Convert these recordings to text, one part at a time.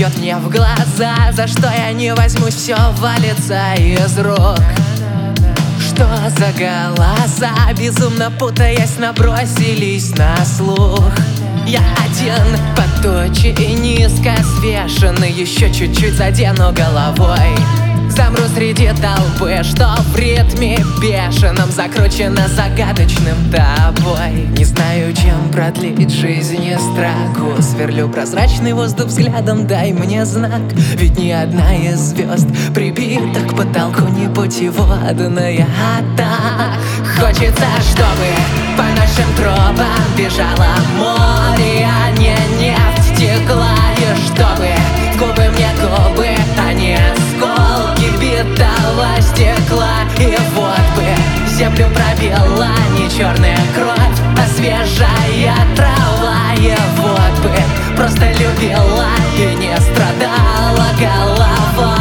бьет мне в глаза, за что я не возьмусь, все валится из рук. Что за голоса, безумно путаясь, набросились на слух? Я один под тучей и низко свешенный, еще чуть-чуть задену головой. Замру среди толпы, что в ритме бешеном закручено загадочным тобой. Не знаю, чем продлить жизнь и строку, сверлю прозрачный воздух взглядом, дай мне знак. Ведь ни одна из звезд прибита к потолку не путеводная, а так хочется, чтобы по нашим тропам бежало море, а не нефть текла. И чтобы губы мне губы, а не осколки битого стекла. И вот бы землю пробила не черная кровь, а свежая трава. И вот бы просто любила и не страдала голова.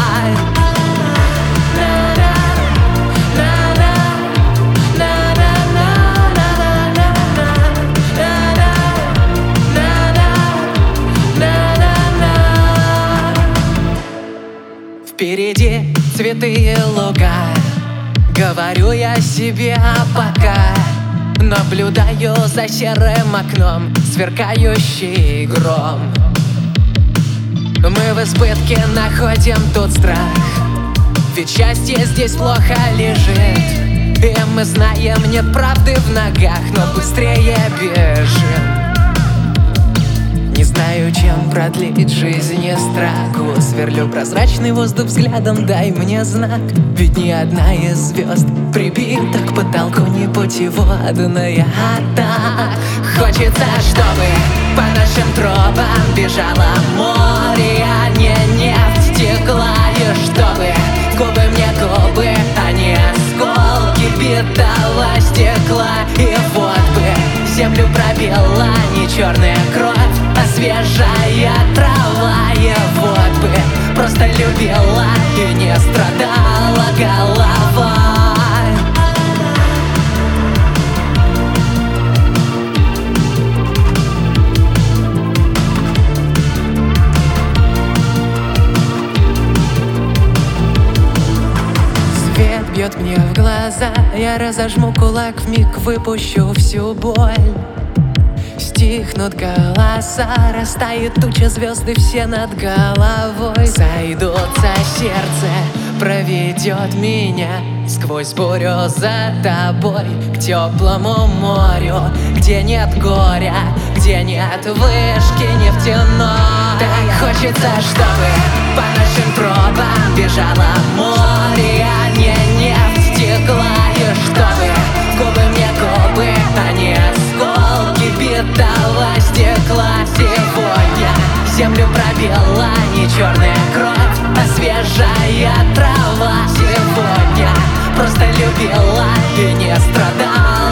Впереди цветы и луга, говорю я себе, а пока наблюдаю за серым окном сверкающий гром. Мы в избытке находим тут страх, ведь счастье здесь плохо лежит. И мы знаем, нет правды в ногах, но быстрее бежим. Не знаю, чем продлить жизнь и строку, сверлю прозрачный воздух взглядом, дай мне знак. Ведь ни одна из звезд прибита к потолку не путеводная, а так хочется, чтобы по нашим тропам бежало море, а не нефть текла. И чтобы губы мне губы, а не осколки битого стекла. И вот бы землю пробила не черная кровь, а свежая трава. И вот бы просто любила и не страдала голова. Свет бьет мне в глаза, я разожму кулак, вмиг выпущу всю боль. Стихнут голоса, растает туча, звезды все над головой. Сойдутся, сердце проведет меня сквозь бурю за тобой к теплому морю, где нет горя, где нет вышки нефтяной. Так хочется, чтобы по нашим тропам бежало море, а не нефть текла. И чтобы губы мне губы, а не осколки битого стекла. Сегодня землю пробила не черная кровь, а свежая трава. Сегодня просто любила и не страдала